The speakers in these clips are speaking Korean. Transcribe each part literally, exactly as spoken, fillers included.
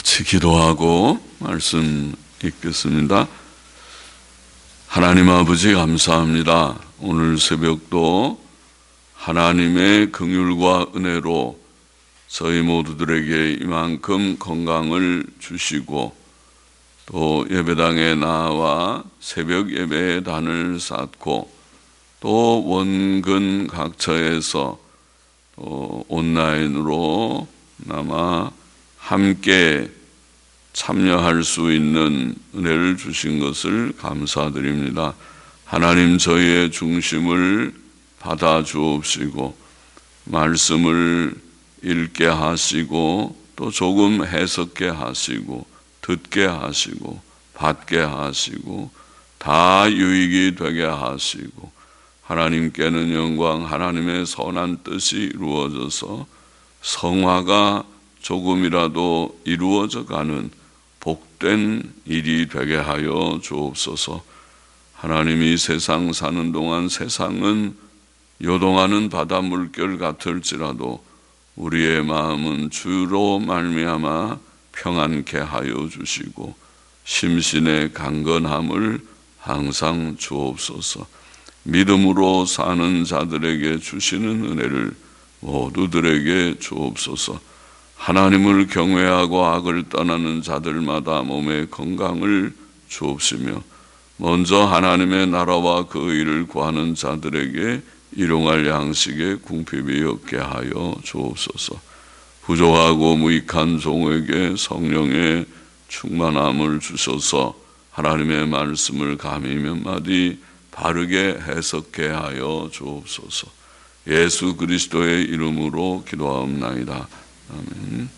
같이 기도하고 말씀 읽겠습니다. 하나님 아버지 감사합니다. 오늘 새벽도 하나님의 긍휼과 은혜로 저희 모두들에게 이만큼 건강을 주시고 또 예배당에 나와 새벽 예배의 단을 쌓고 또 원근 각처에서 또 온라인으로 나마 함께 참여할 수 있는 은혜를 주신 것을 감사드립니다. 하나님 저희의 중심을 받아 주옵시고 말씀을 읽게 하시고 또 조금 해석게 하시고 듣게 하시고 받게 하시고 다 유익이 되게 하시고 하나님께는 영광, 하나님의 선한 뜻이 이루어져서 성화가 조금이라도 이루어져 가는 복된 일이 되게 하여 주옵소서. 하나님이 세상 사는 동안 세상은 요동하는 바다 물결 같을지라도 우리의 마음은 주로 말미암아 평안케 하여 주시고 심신의 강건함을 항상 주옵소서. 믿음으로 사는 자들에게 주시는 은혜를 모두들에게 주옵소서. 하나님을 경외하고 악을 떠나는 자들마다 몸의 건강을 주옵시며 먼저 하나님의 나라와 그 의를 구하는 자들에게 일용할 양식의 궁핍이 없게 하여 주옵소서. 부족하고 무익한 종에게 성령의 충만함을 주셔서 하나님의 말씀을 감히 몇 마디 바르게 해석케 하여 주옵소서. 예수 그리스도의 이름으로 기도하옵나이다. 아멘.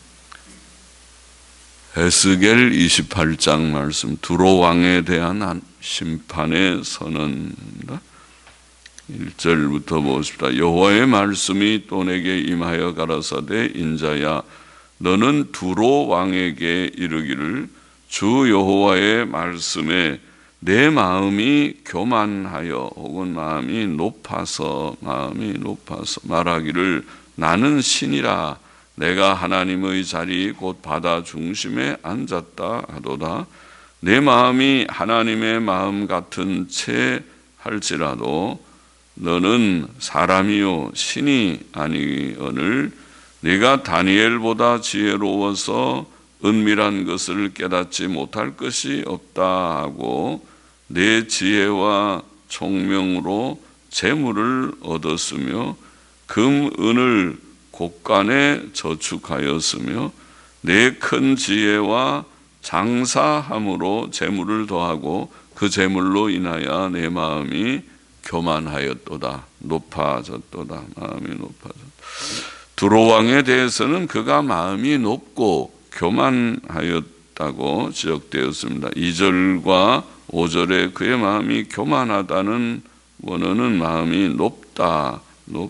에스겔 이십팔 장 말씀, 두로 왕에 대한 심판의 선언입니다. 일 절부터 보십시다. 여호와의 말씀이 또 내게 임하여 가라사대 인자야 너는 두로 왕에게 이르기를 주 여호와의 말씀에 내 마음이 교만하여 혹은 마음이 높아서 마음이 높아서 말하기를 나는 신이라 내가 하나님의 자리 곧 바다 중심에 앉았다 하도다. 내 마음이 하나님의 마음 같은 채 할지라도 너는 사람이요 신이 아니오늘 네가 다니엘보다 지혜로워서 은밀한 것을 깨닫지 못할 것이 없다 하고 내 지혜와 총명으로 재물을 얻었으며 금, 은을 곳간에 저축하였으며 내 큰 지혜와 장사함으로 재물을 더하고 그 재물로 인하여 내 마음이 교만하였도다. 높아졌도다. 마음이 높아졌다. 두로 왕에 대해서는 그가 마음이 높고 교만하였다고 지적되었습니다. 이 절과 오 절에 그의 마음이 교만하다는 원어는 마음이 높다,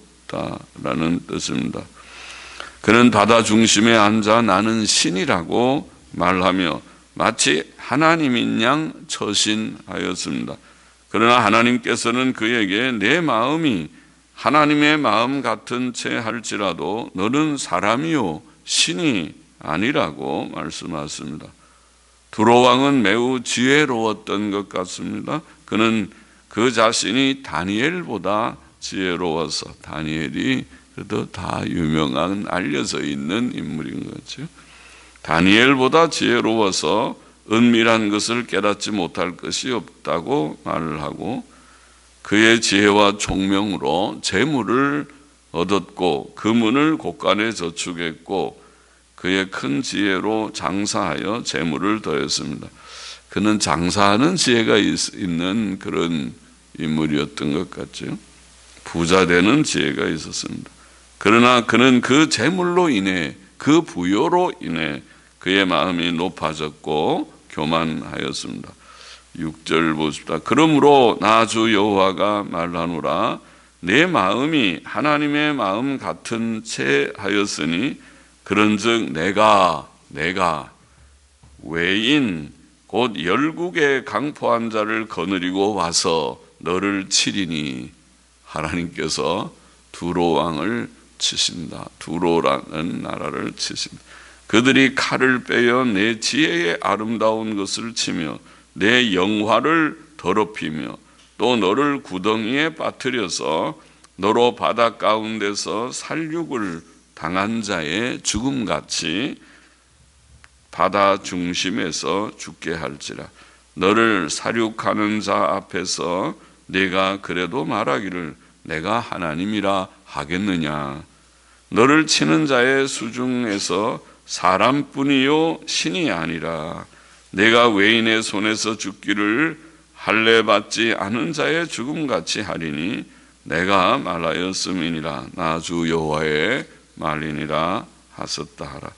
높다라는 뜻입니다. 그는 바다 중심에 앉아 나는 신이라고 말하며 마치 하나님인 양 처신하였습니다. 그러나 하나님께서는 그에게 내 마음이 하나님의 마음 같은 채 할지라도 너는 사람이요 신이 아니라고 말씀하십니다. 두로 왕은 매우 지혜로웠던 것 같습니다. 그는 그 자신이 다니엘보다 지혜로워서 다니엘이 그래도 다 유명한 알려져 있는 인물인 거죠. 다니엘보다 지혜로워서 은밀한 것을 깨닫지 못할 것이 없다고 말을 하고 그의 지혜와 총명으로 재물을 얻었고 금은을 곳간에 저축했고 그의 큰 지혜로 장사하여 재물을 더했습니다. 그는 장사하는 지혜가 있는 그런 인물이었던 것 같죠. 부자 되는 지혜가 있었습니다. 그러나 그는 그 재물로 인해 그 부여로 인해 그의 마음이 높아졌고 교만하였습니다. 육 절 보십시다. 그러므로 나 주 여호와가 말하노라 내 마음이 하나님의 마음 같은 채 하였으니 그런즉 내가 내가 외인 곧 열국에 강포한 자를 거느리고 와서 너를 치리니 하나님께서 두로 왕을 치신다. 두로라는 나라를 치신다. 그들이 칼을 빼어 내 지혜의 아름다운 것을 치며 내 영화를 더럽히며 또 너를 구덩이에 빠뜨려서 너로 바다 가운데서 살육을 당한 자의 죽음같이 바다 중심에서 죽게 할지라. 너를 사륙하는 자 앞에서 네가 그래도 말하기를 내가 하나님이라 하겠느냐. 너를 치는 자의 수중에서 사람뿐이요 신이 아니라 내가 외인의 손에서 죽기를 할례받지 않은 자의 죽음같이 하리니 내가 말하였음이니라. 나 주 여호와의 말이니라 하셨다 하라.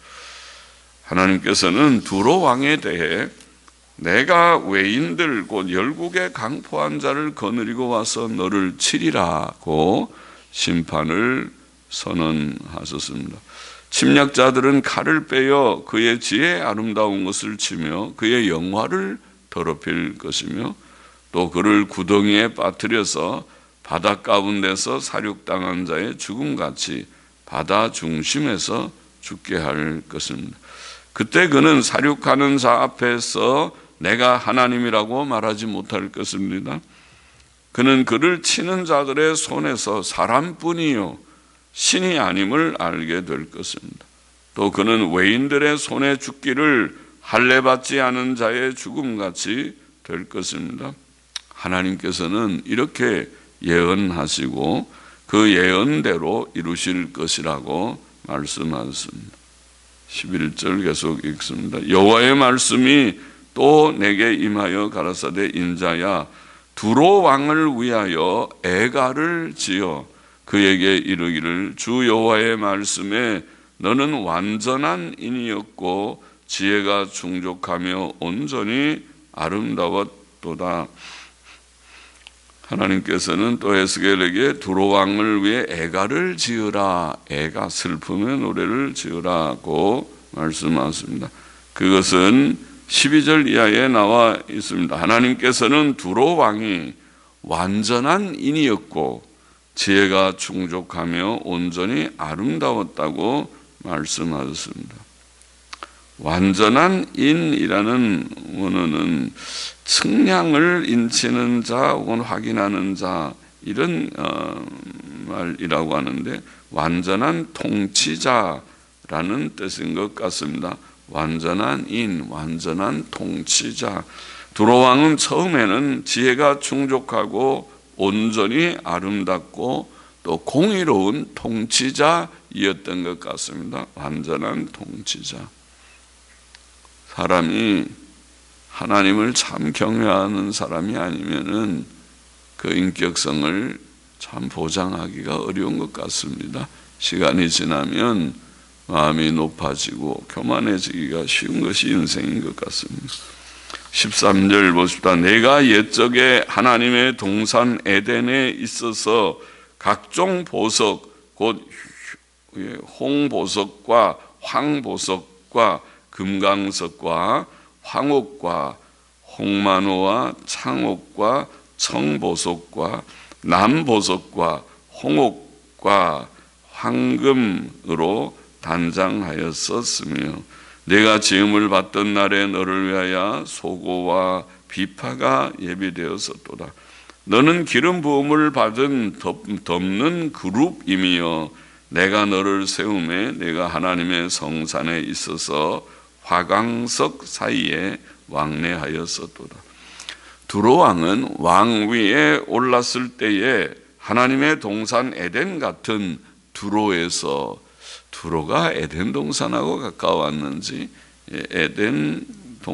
하나님께서는 두로 왕에 대해 내가 외인들 곧 열국에 강포한 자를 거느리고 와서 너를 치리라고 심판을 선언하셨습니다. 침략자들은 칼을 빼어 그의 지혜의 아름다운 것을 치며 그의 영화를 더럽힐 것이며 또 그를 구덩이에 빠뜨려서 바다 가운데서 사륙당한 자의 죽음같이 바다 중심에서 죽게 할 것입니다. 그때 그는 사륙하는 자 앞에서 내가 하나님이라고 말하지 못할 것입니다. 그는 그를 치는 자들의 손에서 사람뿐이요 신이 아님을 알게 될 것입니다. 또 그는 외인들의 손에 죽기를 할례받지 않은 자의 죽음같이 될 것입니다. 하나님께서는 이렇게 예언하시고 그 예언대로 이루실 것이라고 말씀하셨습니다. 십일 절 계속 읽습니다. 여호와의 말씀이 또 내게 임하여 가라사대 인자야 두로 왕을 위하여 애가를 지어 그에게 이르기를 주 여호와의 말씀에 너는 완전한 인이었고 지혜가 충족하며 온전히 아름다웠도다. 하나님께서는 또 에스겔에게 두로 왕을 위해 애가를 지으라. 애가 슬픔의 노래를 지으라고 말씀하십니다. 그것은 십이 절 이하에 나와 있습니다. 하나님께서는 두로 왕이 완전한 인이었고 지혜가 충족하며 온전히 아름다웠다고 말씀하셨습니다. 완전한 인이라는 원어는 측량을 인치는 자 혹은 확인하는 자 이런 어, 말이라고 하는데 완전한 통치자라는 뜻인 것 같습니다. 완전한 인, 완전한 통치자. 두로 왕은 처음에는 지혜가 충족하고 온전히 아름답고 또 공의로운 통치자이었던 것 같습니다. 완전한 통치자. 사람이 하나님을 참 경외하는 사람이 아니면은 그 인격성을 참 보장하기가 어려운 것 같습니다. 시간이 지나면 마음이 높아지고 교만해지기가 쉬운 것이 인생인 것 같습니다. 십삼 절 보십시다. 내가 옛적에 하나님의 동산 에덴에 있어서 각종 보석 곧 홍보석과 황보석과 금강석과 황옥과 홍만호와 창옥과 청보석과 남보석과 홍옥과 황금으로 단장하였었으며 내가 지음을 받던 날에 너를 위하여 소고와 비파가 예비되었었도다. 너는 기름 부음을 받은 덮는 그룹이며 내가 너를 세우매 내가 하나님의 성산에 있어서 화강석 사이에 왕래하였었도다. 두로 왕은 왕 위에 올랐을 때에 하나님의 동산 에덴 같은 두로에서 두로가 에덴 동산하고 가까웠는지 에덴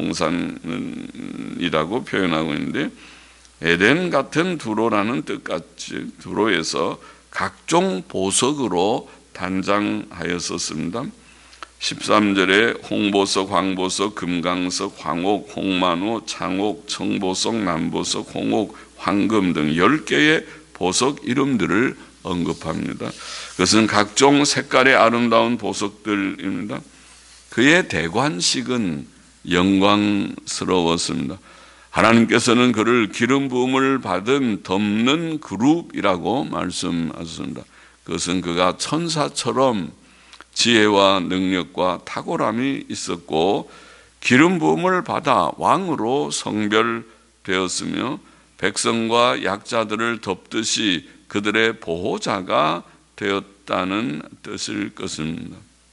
동산이라고 표현하고 있는데 에덴 같은 두로라는 뜻같이 두로에서 각종 보석으로 단장하였었습니다. 십삼 절에 홍보석, 황보석, 금강석, 황옥, 홍만호, 창옥, 청보석, 남보석, 홍옥, 황금 등 열 개의 보석 이름들을 언급합니다. 그것은 각종 색깔의 아름다운 보석들입니다. 그의 대관식은 영광스러웠습니다. 하나님께서는 그를 기름 부음을 받은 덮는 그룹이라고 말씀하셨습니다. 그것은 그가 천사처럼 지혜와 능력과 탁월함이 있었고 기름 부음을 받아 왕으로 성별되었으며 백성과 약자들을 덮듯이 그들의 보호자가 되었다는 뜻일 것입니다.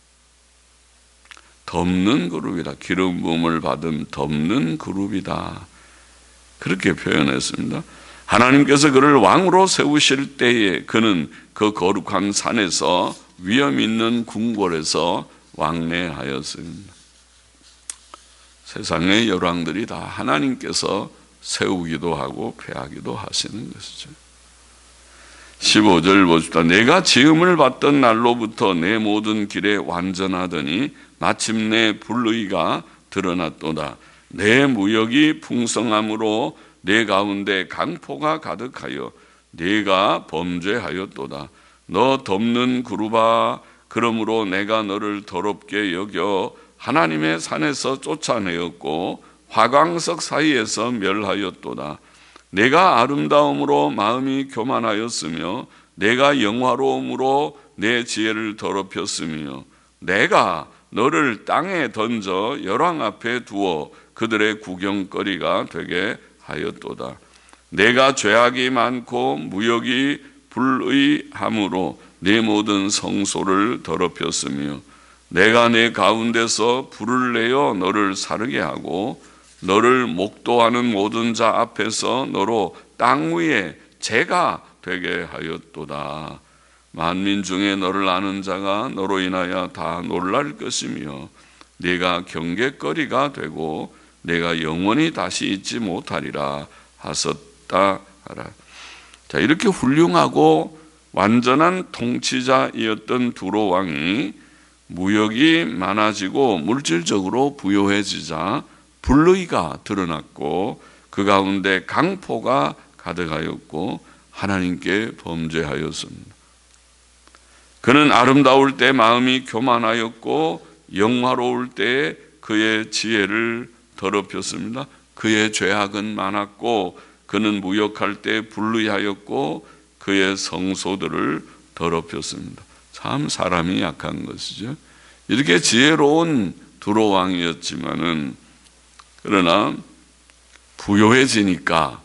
덮는 그룹이다. 기름 부음을 받은 덮는 그룹이다. 그렇게 표현했습니다. 하나님께서 그를 왕으로 세우실 때에 그는 그 거룩한 산에서 위엄 있는 궁궐에서 왕래하였습니다. 세상의 열왕들이 다 하나님께서 세우기도 하고 폐하기도 하시는 것이죠. 십오 절 보십시다. 내가 지음을 받던 날로부터 내 모든 길에 완전하더니 마침내 불의가 드러났도다. 내 무역이 풍성함으로 내 가운데 강포가 가득하여 내가 범죄하였도다. 너 덮는 그룹아, 그러므로 내가 너를 더럽게 여겨 하나님의 산에서 쫓아내었고 화광석 사이에서 멸하였도다. 내가 아름다움으로 마음이 교만하였으며 내가 영화로움으로 내 지혜를 더럽혔으며 내가 너를 땅에 던져 열왕 앞에 두어 그들의 구경거리가 되게 하였도다. 내가 죄악이 많고 무역이 불의함으로 내 모든 성소를 더럽혔으며 내가 내 가운데서 불을 내어 너를 사르게 하고 너를 목도하는 모든 자 앞에서 너로 땅 위에 재가 되게 하였도다. 만민 중에 너를 아는 자가 너로 인하여 다 놀랄 것이며 네가 경계거리가 되고 내가 영원히 다시 잊지 못하리라 하셨다 하라. 자, 이렇게 훌륭하고 완전한 통치자이었던 두로 왕이 무역이 많아지고 물질적으로 부유해지자 불의가 드러났고 그 가운데 강포가 가득하였고 하나님께 범죄하였습니다. 그는 아름다울 때 마음이 교만하였고 영화로울 때 그의 지혜를 더럽혔습니다. 그의 죄악은 많았고 그는 무역할 때 불의하였고 그의 성소들을 더럽혔습니다. 참 사람이 약한 것이죠. 이렇게 지혜로운 두로 왕이었지만은 그러나 부유해지니까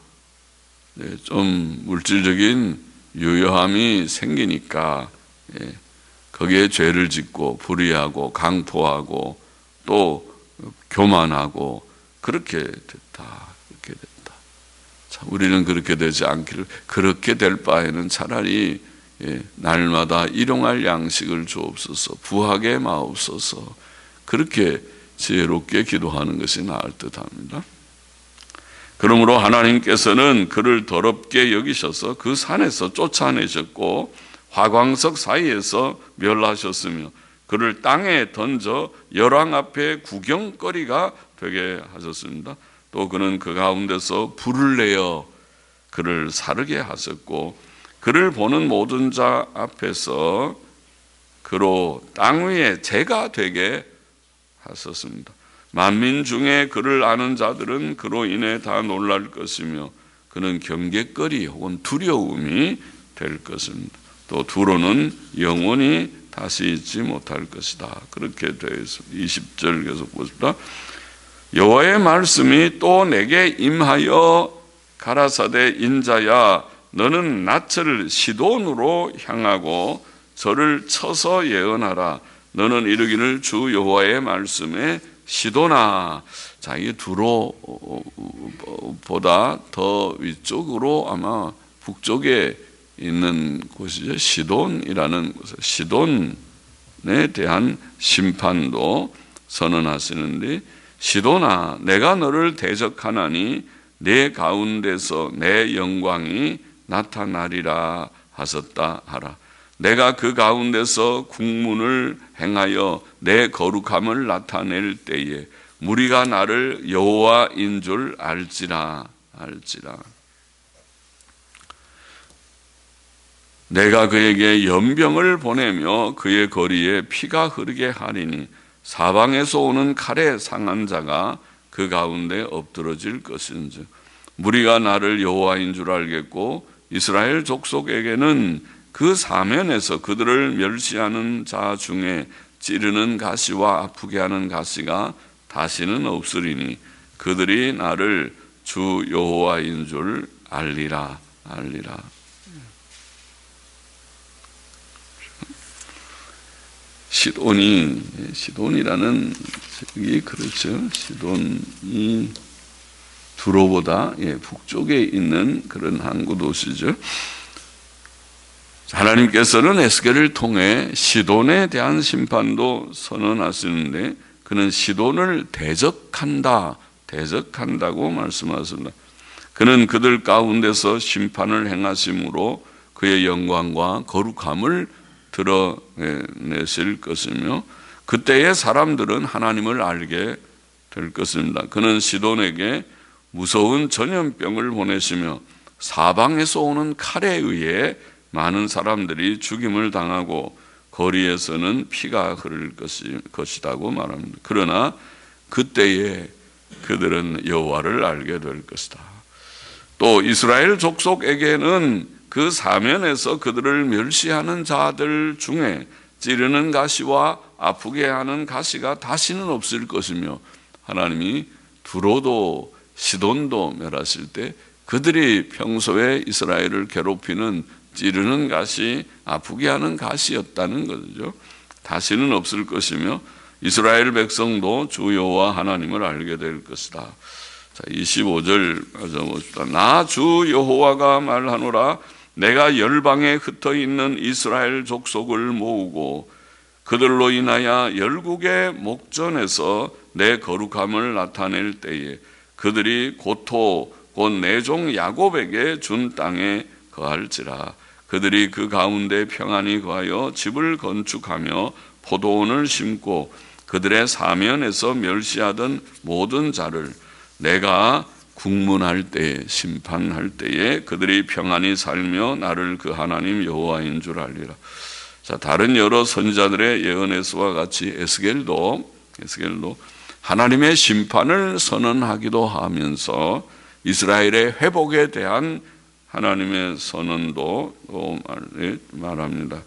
좀 물질적인 유효함이 생기니까 거기에 죄를 짓고 불의하고 강포하고 또 교만하고 그렇게 됐다. 그렇게 됐다. 참 우리는 그렇게 되지 않기를, 그렇게 될 바에는 차라리 날마다 일용할 양식을 주옵소서, 부하게 마옵소서, 그렇게 지혜롭게 기도하는 것이 나을 듯합니다. 그러므로 하나님께서는 그를 더럽게 여기셔서 그 산에서 쫓아내셨고 화광석 사이에서 멸하셨으며 그를 땅에 던져 열왕 앞에 구경거리가 되게 하셨습니다. 또 그는 그 가운데서 불을 내어 그를 사르게 하셨고 그를 보는 모든 자 앞에서 그로 땅 위에 재가 되게 하셨습니다. 만민 중에 그를 아는 자들은 그로 인해 다 놀랄 것이며 그는 경계거리 혹은 두려움이 될 것입니다. 또 두로는 영원히 다시 잊지 못할 것이다. 그렇게 되어 있습니다. 이십 절 계속 보십시다. 여호와의 말씀이 또 내게 임하여 가라사대 인자야 너는 낯을 시돈으로 향하고 저를 쳐서 예언하라. 너는 이르기를 주 여호와의 말씀에 시도나. 자, 이 두로보다 더 위쪽으로 아마 북쪽에 있는 곳이죠. 시돈이라는 곳. 시돈에 대한 심판도 선언하시는데 시돈아 내가 너를 대적하나니 내 가운데서 내 영광이 나타나리라 하셨다 하라. 내가 그 가운데서 국문을 행하여 내 거룩함을 나타낼 때에 무리가 나를 여호와인 줄 알지라 알지라. 내가 그에게 연병을 보내며 그의 거리에 피가 흐르게 하리니 사방에서 오는 칼에 상한 자가 그 가운데 엎드러질 것인즉 무리가 나를 여호와인 줄 알겠고 이스라엘 족속에게는 그 사면에서 그들을 멸시하는 자 중에 찌르는 가시와 아프게 하는 가시가 다시는 없으리니 그들이 나를 주 여호와인 줄 알리라 알리라. 시돈이 시돈이라는 이 그렇죠. 시돈이 두로보다 예, 북쪽에 있는 그런 항구 도시죠. 하나님께서는 에스겔을 통해 시돈에 대한 심판도 선언하시는데 그는 시돈을 대적한다, 대적한다고 말씀하십니다. 그는 그들 가운데서 심판을 행하심으로 그의 영광과 거룩함을 드러내실 것이며 그때의 사람들은 하나님을 알게 될 것입니다. 그는 시돈에게 무서운 전염병을 보내시며 사방에서 오는 칼에 의해 많은 사람들이 죽임을 당하고 거리에서는 피가 흐를 것이다고 말합니다. 그러나 그때에 그들은 여호와를 알게 될 것이다. 또 이스라엘 족속에게는 그 사면에서 그들을 멸시하는 자들 중에 찌르는 가시와 아프게 하는 가시가 다시는 없을 것이며 하나님이 두로도 시돈도 멸하실 때 그들이 평소에 이스라엘을 괴롭히는 찌르는 가시, 아프게 하는 가시였다는 거죠. 다시는 없을 것이며 이스라엘 백성도 주 여호와 하나님을 알게 될 것이다. 자, 이십오 절 가져봅시다. 나 주 여호와가 말하노라. 내가 열방에 흩어 있는 이스라엘 족속을 모으고 그들로 인하여 열국의 목전에서 내 거룩함을 나타낼 때에 그들이 고토 곧 내 종 야곱에게 준 땅에 거할지라. 그들이 그 가운데 평안히 거하여 집을 건축하며 포도원을 심고 그들의 사면에서 멸시하던 모든 자를 내가 국문할 때에 심판할 때에 그들이 평안히 살며 나를 그 하나님 여호와인 줄 알리라. 자, 다른 여러 선지자들의 예언에서와 같이 에스겔도 에스겔도 하나님의 심판을 선언하기도 하면서 이스라엘의 회복에 대한 하나님의 선언도 말합니다.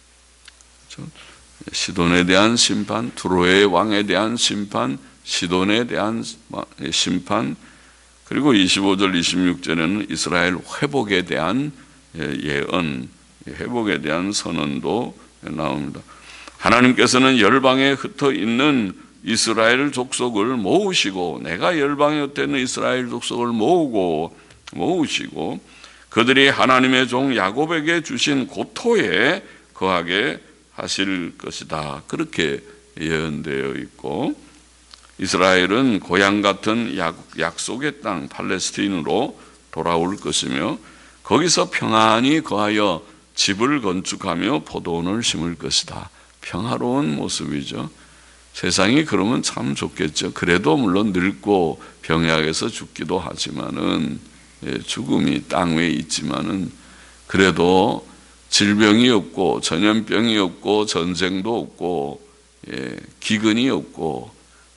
시돈에 대한 심판, 두로의 왕에 대한 심판, 시돈에 대한 심판, 그리고 이십오 절 이십육 절에는 이스라엘 회복에 대한 예언, 회복에 대한 선언도 나옵니다. 하나님께서는 열방에 흩어 있는 이스라엘 족속을 모으시고 내가 열방에 흩어 있는 이스라엘 족속을 모으고 모으시고 그들이 하나님의 종 야곱에게 주신 고토에 거하게 하실 것이다. 그렇게 예언되어 있고 이스라엘은 고향 같은 약속의 땅 팔레스틴으로 돌아올 것이며 거기서 평안히 거하여 집을 건축하며 포도원을 심을 것이다. 평화로운 모습이죠. 세상이 그러면 참 좋겠죠. 그래도 물론 늙고 병약해서 죽기도 하지만은 죽음이 땅 위에 있지만은 그래도 질병이 없고 전염병이 없고 전쟁도 없고 예, 기근이 없고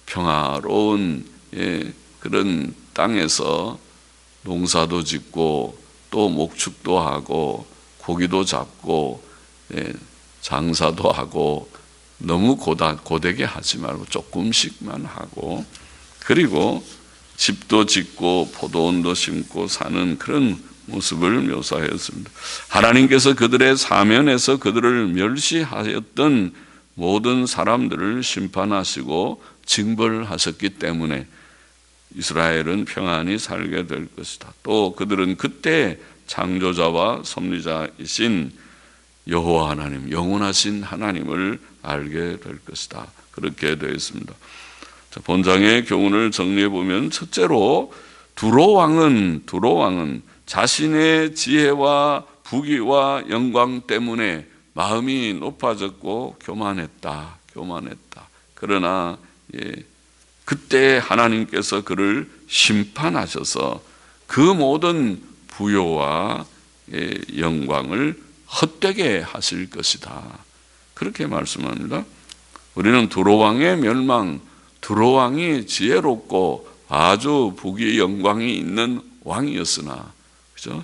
평화로운 예, 그런 땅에서 농사도 짓고 또 목축도 하고 고기도 잡고 예, 장사도 하고 너무 고다, 고되게 하지 말고 조금씩만 하고 그리고 집도 짓고 포도원도 심고 사는 그런 모습을 묘사했습니다. 하나님께서 그들의 사면에서 그들을 멸시하였던 모든 사람들을 심판하시고 징벌하셨기 때문에 이스라엘은 평안히 살게 될 것이다. 또 그들은 그때 창조자와 섭리자이신 여호와 하나님, 영원하신 하나님을 알게 될 것이다. 그렇게 되어 있습니다. 자, 본장의 교훈을 정리해 보면 첫째로 두로 왕은 두로 왕은 자신의 지혜와 부귀와 영광 때문에 마음이 높아졌고 교만했다. 교만했다. 그러나 예, 그때 하나님께서 그를 심판하셔서 그 모든 부요와 예, 영광을 헛되게 하실 것이다. 그렇게 말씀합니다. 우리는 두로 왕의 멸망, 두로 왕이 지혜롭고 아주 부귀 영광이 있는 왕이었으나, 그죠?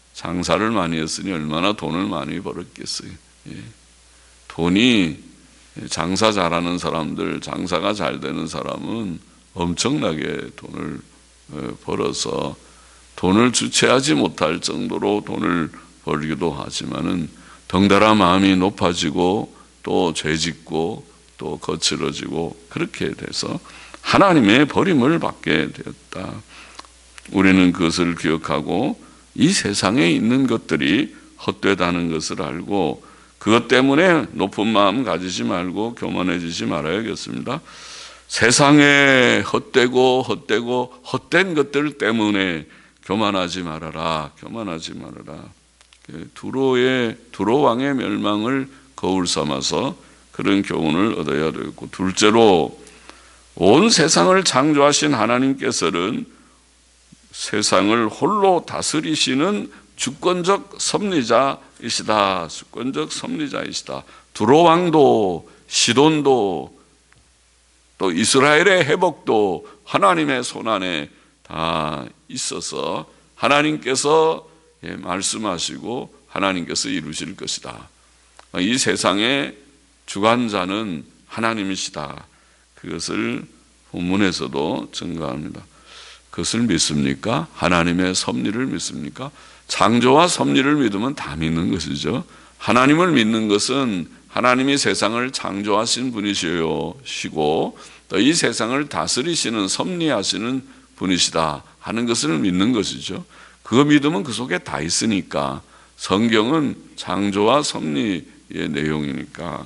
장사를 많이 했으니 얼마나 돈을 많이 벌었겠어요. 예. 돈이 장사 잘하는 사람들, 장사가 잘 되는 사람은 엄청나게 돈을 벌어서 돈을 주체하지 못할 정도로 돈을 벌기도 하지만은 덩달아 마음이 높아지고 또 죄짓고 또 거칠어지고 그렇게 돼서 하나님의 버림을 받게 되었다. 우리는 그것을 기억하고 이 세상에 있는 것들이 헛되다는 것을 알고 그것 때문에 높은 마음 가지지 말고 교만해지지 말아야겠습니다. 세상에 헛되고 헛되고 헛된 것들 때문에 교만하지 말아라. 교만하지 말아라. 두로의 두로 왕의 멸망을 거울 삼아서 그런 교훈을 얻어야 되겠고, 둘째로 온 세상을 창조하신 하나님께서는 세상을 홀로 다스리시는 주권적 섭리자이시다. 주권적 섭리자이시다. 두로 왕도 시돈도 또 이스라엘의 회복도 하나님의 손안에 다 있어서 하나님께서 말씀하시고 하나님께서 이루실 것이다. 이 세상의 주관자는 하나님이시다. 그것을 본문에서도 증거합니다. 그것을 믿습니까? 하나님의 섭리를 믿습니까? 창조와 섭리를 믿으면 다 믿는 것이죠. 하나님을 믿는 것은 하나님이 세상을 창조하신 분이시고 또 이 세상을 다스리시는 섭리하시는 분이시다 하는 것을 믿는 것이죠. 그거 믿으면 그 속에 다 있으니까. 성경은 창조와 섭리의 내용이니까.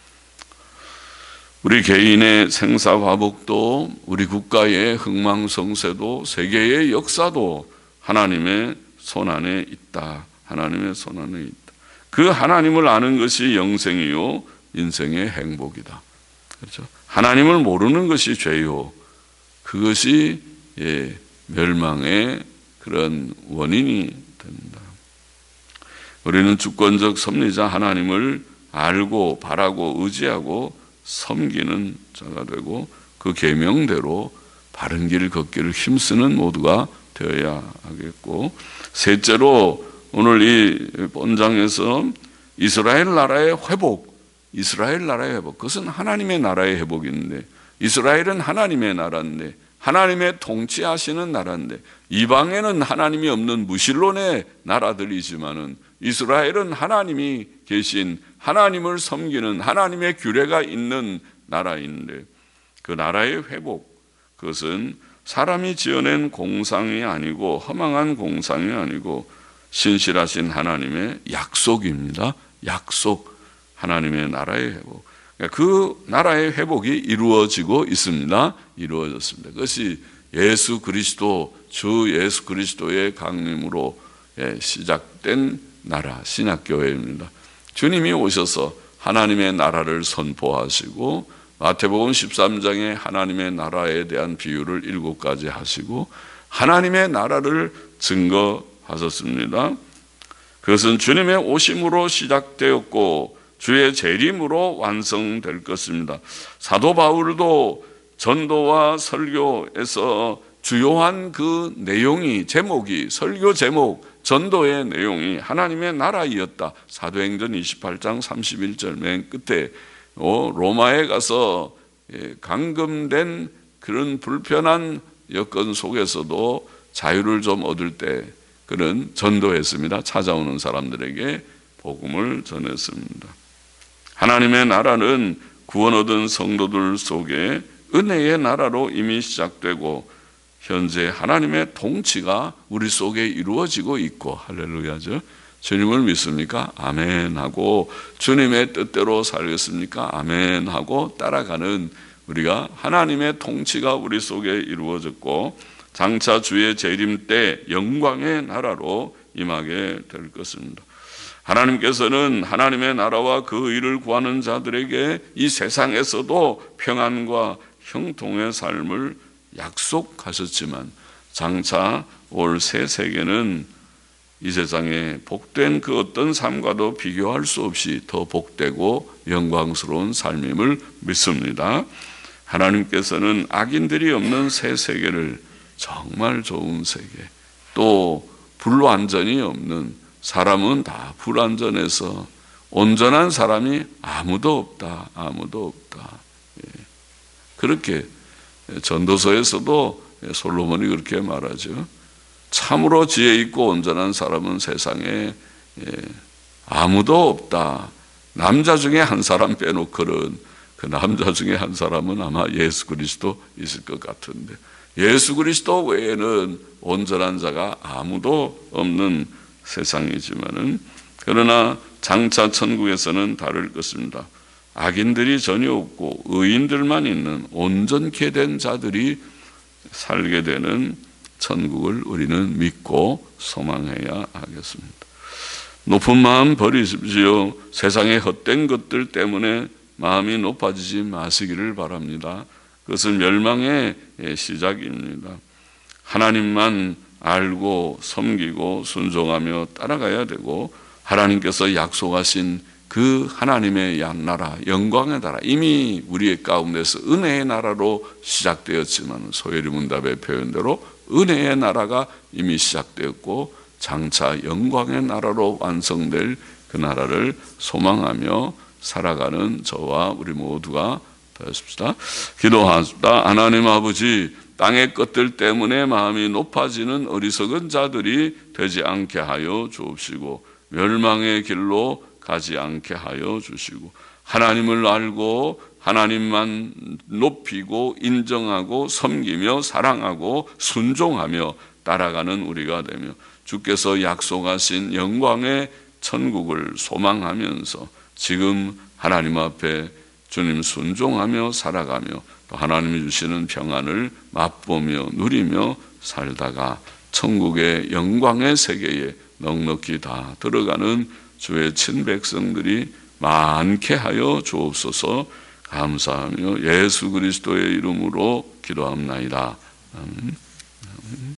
우리 개인의 생사화복도 우리 국가의 흥망성쇠도 세계의 역사도 하나님의 손안에 있다. 하나님의 손안에 있다. 그 하나님을 아는 것이 영생이요 인생의 행복이다. 그렇죠? 하나님을 모르는 것이 죄요. 그것이 예, 멸망의 그런 원인이 된다. 우리는 주권적 섭리자 하나님을 알고 바라고 의지하고 섬기는 자가 되고 그 계명대로 바른 길 걷기를 힘쓰는 모두가 되어야 하겠고, 셋째로 오늘 이 본장에서 이스라엘 나라의 회복, 이스라엘 나라의 회복, 그것은 하나님의 나라의 회복인데, 이스라엘은 하나님의 나라인데, 하나님의 통치하시는 나라인데, 이방에는 하나님이 없는 무신론의 나라들이지만은 이스라엘은 하나님이 계신 하나님을 섬기는 하나님의 규례가 있는 나라인데, 그 나라의 회복, 그것은 사람이 지어낸 공상이 아니고 허망한 공상이 아니고 신실하신 하나님의 약속입니다. 약속, 하나님의 나라의 회복. 그 나라의 회복이 이루어지고 있습니다. 이루어졌습니다. 그것이 예수 그리스도, 주 예수 그리스도의 강림으로 시작된 나라, 신약교회입니다. 주님이 오셔서 하나님의 나라를 선포하시고 마태복음 십삼 장에 하나님의 나라에 대한 비유를 일곱 가지 하시고 하나님의 나라를 증거하셨습니다. 그것은 주님의 오심으로 시작되었고 주의 재림으로 완성될 것입니다. 사도 바울도 전도와 설교에서 주요한 그 내용이, 제목이, 설교 제목, 전도의 내용이 하나님의 나라이었다. 사도행전 이십팔 장 삼십일 절 맨 끝에 로마에 가서 감금된 그런 불편한 여건 속에서도 자유를 좀 얻을 때 그는 전도했습니다. 찾아오는 사람들에게 복음을 전했습니다. 하나님의 나라는 구원 얻은 성도들 속에 은혜의 나라로 이미 시작되고 현재 하나님의 통치가 우리 속에 이루어지고 있고, 할렐루야죠. 주님을 믿습니까? 아멘 하고 주님의 뜻대로 살겠습니까? 아멘 하고 따라가는 우리가, 하나님의 통치가 우리 속에 이루어졌고 장차 주의 재림 때 영광의 나라로 임하게 될 것입니다. 하나님께서는 하나님의 나라와 그 의를 구하는 자들에게 이 세상에서도 평안과 형통의 삶을 약속하셨지만 장차 올 새 세계는 이 세상에 복된 그 어떤 삶과도 비교할 수 없이 더 복되고 영광스러운 삶임을 믿습니다. 하나님께서는 악인들이 없는 새 세계를, 정말 좋은 세계, 또 불완전이 없는, 사람은 다 불완전해서 온전한 사람이 아무도 없다. 아무도 없다. 그렇게 전도서에서도 솔로몬이 그렇게 말하죠. 참으로 지혜 있고 온전한 사람은 세상에 아무도 없다. 남자 중에 한 사람 빼놓고는 그 남자 중에 한 사람은 아마 예수 그리스도 있을 것 같은데, 예수 그리스도 외에는 온전한 자가 아무도 없는 세상이지만은, 그러나 장차 천국에서는 다를 것입니다. 악인들이 전혀 없고 의인들만 있는 온전케 된 자들이 살게 되는 천국을 우리는 믿고 소망해야 하겠습니다. 높은 마음 버리십시오. 세상의 헛된 것들 때문에 마음이 높아지지 마시기를 바랍니다. 그것은 멸망의 시작입니다. 하나님만 알고 섬기고 순종하며 따라가야 되고, 하나님께서 약속하신 그 하나님의 나라, 영광의 나라, 이미 우리의 가운데서 은혜의 나라로 시작되었지만, 소요리 문답의 표현대로 은혜의 나라가 이미 시작되었고 장차 영광의 나라로 완성될 그 나라를 소망하며 살아가는 저와 우리 모두가 되었습니다. 기도하십시다. 하나님 아버지, 땅의 것들 때문에 마음이 높아지는 어리석은 자들이 되지 않게 하여 주옵시고, 멸망의 길로 가지 않게 하여 주시고, 하나님을 알고 하나님만 높이고 인정하고 섬기며 사랑하고 순종하며 따라가는 우리가 되며, 주께서 약속하신 영광의 천국을 소망하면서 지금 하나님 앞에 주님 순종하며 살아가며, 또 하나님이 주시는 평안을 맛보며 누리며 살다가 천국의 영광의 세계에 넉넉히 다 들어가는 주의 친백성들이 많게 하여 주옵소서. 감사하며 예수 그리스도의 이름으로 기도합나이다. 아멘.